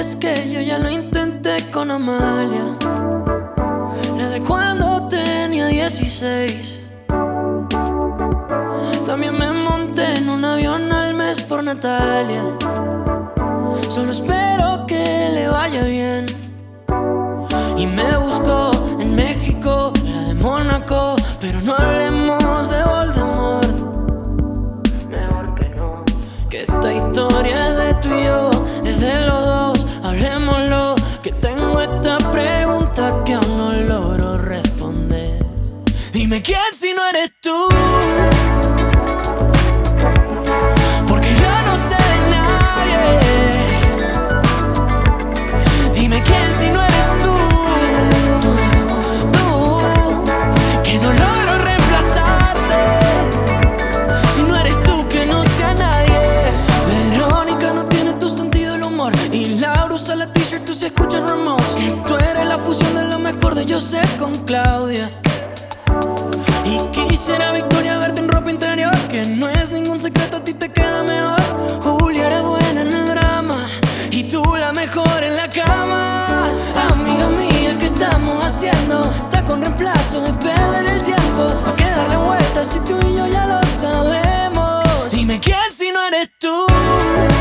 es que yo ya lo intenté con Amalia, la de cuando tenía 16. También me monté en un avión al mes por Natalia. Solo espero que le vaya bien. Y me buscó en México, la de Mónaco. Pero no hablemos de Voldemort, mejor que no. Que esta historia es de tú y yo, es de los dos, hablemoslo. Que tengo esta pregunta que aún no logro responder. Dime quién si no eres tú, porque yo no sé de nadie. Dime quién si no eres tú, que no logro reemplazarte. Si no eres tú, que no sea nadie. Verónica no tiene tu sentido del humor, y Laura usa la t-shirt, tú si escuchas Ramones. Que tú eres la fusión de lo mejor de José con Claudia. Y quisiera, Victoria, verte en ropa interior, que no es ningún secreto, a ti te queda mejor. Julia era buena en el drama y tú la mejor en la cama. Amiga mía, ¿qué estamos haciendo? Está con reemplazo, es perder el tiempo. ¿Pa' qué darle vueltas si tú y yo ya lo sabemos? Dime quién si no eres tú.